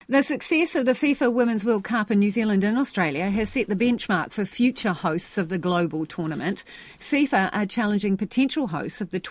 The success of the FIFA Women's World Cup in New Zealand and Australia has set the benchmark for future hosts of the global tournament. FIFA are challenging potential hosts of the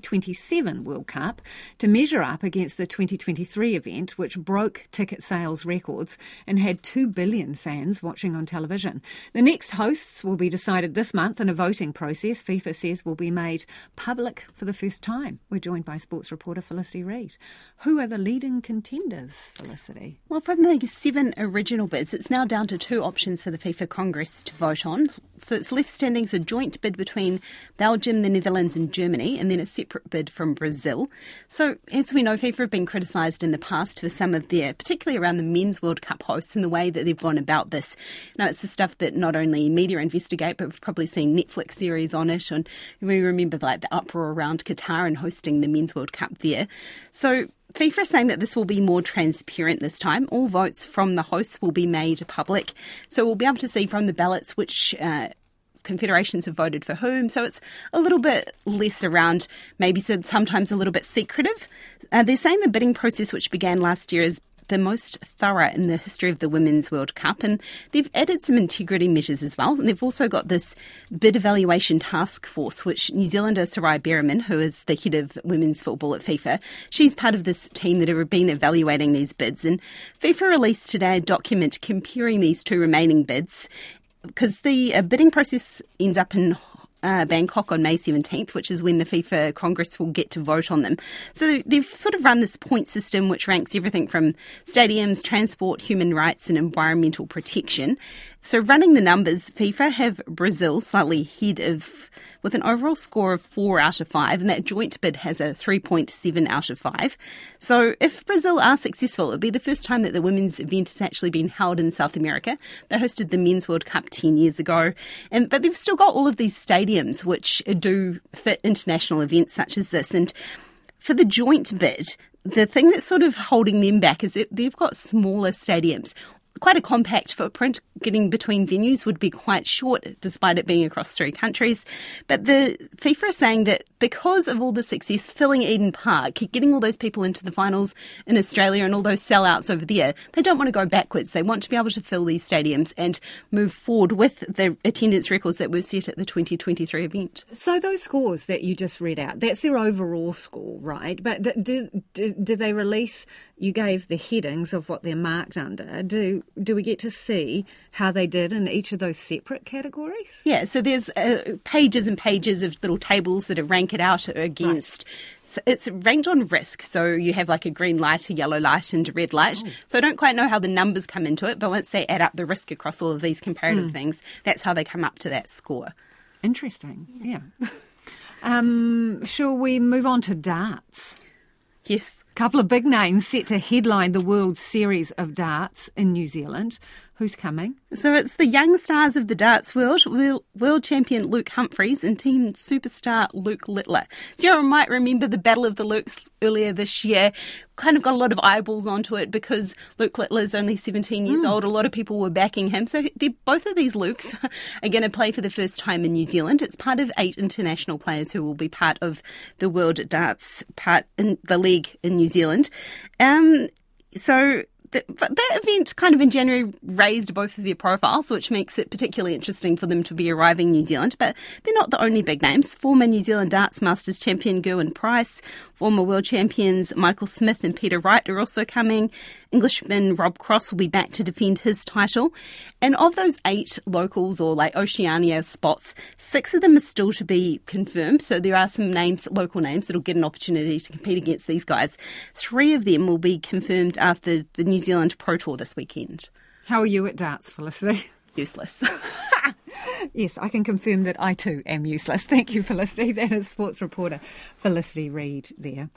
2027 World Cup to measure up against the 2023 event, which broke ticket sales records and had 2 billion fans watching on television. The next hosts will be decided this month in a voting process FIFA says will be made public for the first time. We're joined by sports reporter Felicity Reid. Who are the leading contenders, Felicity? Well, from the 7 original bids, it's now down to 2 options for the FIFA Congress to vote on. So it's left standing as a joint bid between Belgium, the Netherlands and Germany, and then a separate bid from Brazil. So as we know, FIFA have been criticised in the past for some of their, particularly around the Men's World Cup hosts and the way that they've gone about this. Now, it's the stuff that not only media investigate, but we've probably seen Netflix series on it. And we remember the uproar around Qatar and hosting the Men's World Cup there. So FIFA is saying that this will be more transparent this time. All votes from the hosts will be made public. So we'll be able to see from the ballots which confederations have voted for whom. So it's a little bit less around, maybe sometimes a little bit secretive. They're saying the bidding process, which began last year, is the most thorough in the history of the Women's World Cup, and they've added some integrity measures as well. And they've also got this bid evaluation task force, which New Zealander Sarai Berriman, who is the head of women's football at FIFA, she's part of this team that have been evaluating these bids. And FIFA released today a document comparing these 2 remaining bids, because the bidding process ends up in Bangkok on May 17th, which is when the FIFA Congress will get to vote on them. So they've sort of run this point system which ranks everything from stadiums, transport, human rights and environmental protection. So running the numbers, FIFA have Brazil slightly ahead of, with an overall score of 4 out of 5, and that joint bid has a 3.7 out of 5. So if Brazil are successful, it'll be the first time that the women's event has actually been held in South America. They hosted the Men's World Cup 10 years ago, but they've still got all of these stadiums which do fit international events such as this. And for the joint bid, the thing that's sort of holding them back is that they've got smaller stadiums. Quite a compact footprint. Getting between venues would be quite short, despite it being across 3 countries. But the FIFA is saying that because of all the success filling Eden Park, getting all those people into the finals in Australia and all those sellouts over there, they don't want to go backwards. They want to be able to fill these stadiums and move forward with the attendance records that were set at the 2023 event. So those scores that you just read out, that's their overall score, right? But did they release, you gave the headings of what they're marked under. Do we get to see how they did in each of those separate categories? Yeah, so there's pages and pages of little tables that are rank it out against. Right. So it's ranked on risk. So you have like a green light, a yellow light and a red light. Oh. So I don't quite know how the numbers come into it, but once they add up the risk across all of these comparative things, that's how they come up to that score. Interesting, yeah. Shall we move on to darts? Yes. A couple of big names set to headline the World Series of Darts in New Zealand. Who's coming? So it's the young stars of the darts world champion Luke Humphries and team superstar Luke Littler. So you might remember the Battle of the Lukes earlier this year. Kind of got a lot of eyeballs onto it because Luke Littler is only 17 years old. A lot of people were backing him. So both of these Lukes are going to play for the first time in New Zealand. It's part of 8 international players who will be part of the World Darts part in the league in New Zealand. But that event kind of in January raised both of their profiles, which makes it particularly interesting for them to be arriving in New Zealand. But they're not the only big names. Former New Zealand Darts Masters champion Gerwyn Price, former world champions Michael Smith and Peter Wright are also coming. Englishman Rob Cross will be back to defend his title. And of those 8 locals or like Oceania spots, 6 of them are still to be confirmed. So there are some names, local names, that'll get an opportunity to compete against these guys. 3 of them will be confirmed after the New Zealand Pro Tour this weekend. How are you at darts, Felicity? Useless. Yes, I can confirm that I too am useless. Thank you, Felicity. That is sports reporter Felicity Reid there.